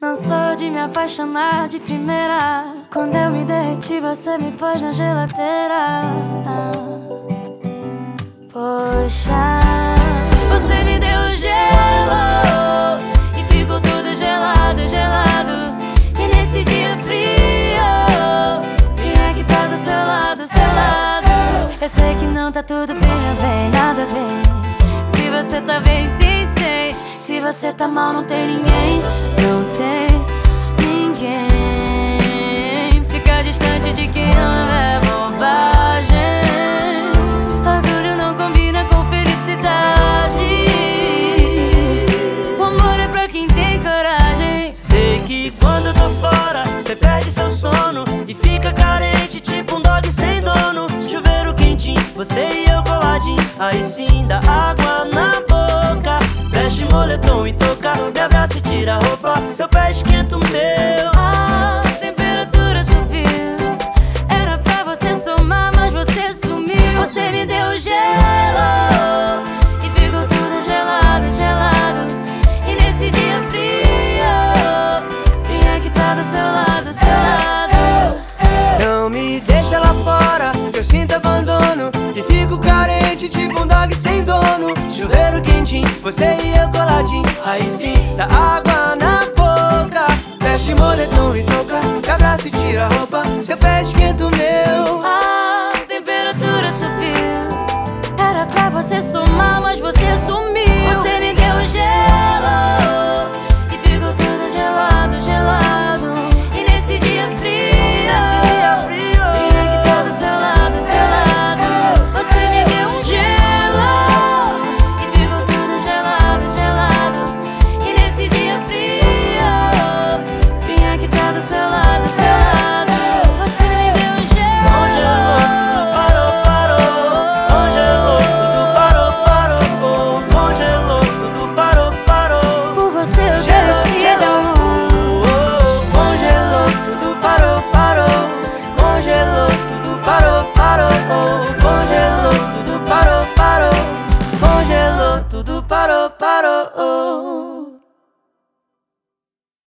Não sou de me apaixonar de primeira. Quando eu me derreti, você me pôs na geladeira. Poxa, você me deu gelo e ficou tudo gelado, gelado. E nesse dia frio, quem é que tá do seu lado, seu lado? Eu sei que não tá tudo bem, meu bem, nada bem. Se você tá bem, tem sei. Se você tá mal, não tem ninguém. Não tem ninguém. Ficar distante de quem ama é bobagem. Orgulho não combina com felicidade. O amor é pra quem tem coragem. Sei que quando eu tô fora, cê perde seu sono e fica carente, tipo um dog sem dono. Chuveiro quentinho, você e eu coladinho. Aí sim dá água na boca. Veste moletom e toca, me abraça e tira a roupa. Seu pé esquenta o meu. A temperatura subiu. Era pra você somar, mas você sumiu. Você me deu gelo e ficou tudo gelado, gelado. E nesse dia frio, quem é que tá do seu lado, seu lado? Não me deixa lá fora, que eu sinto abandono e fico carente, tipo um dog sem dono. Chuveiro quentinho, você e eu coladinho. Aí sim, dá água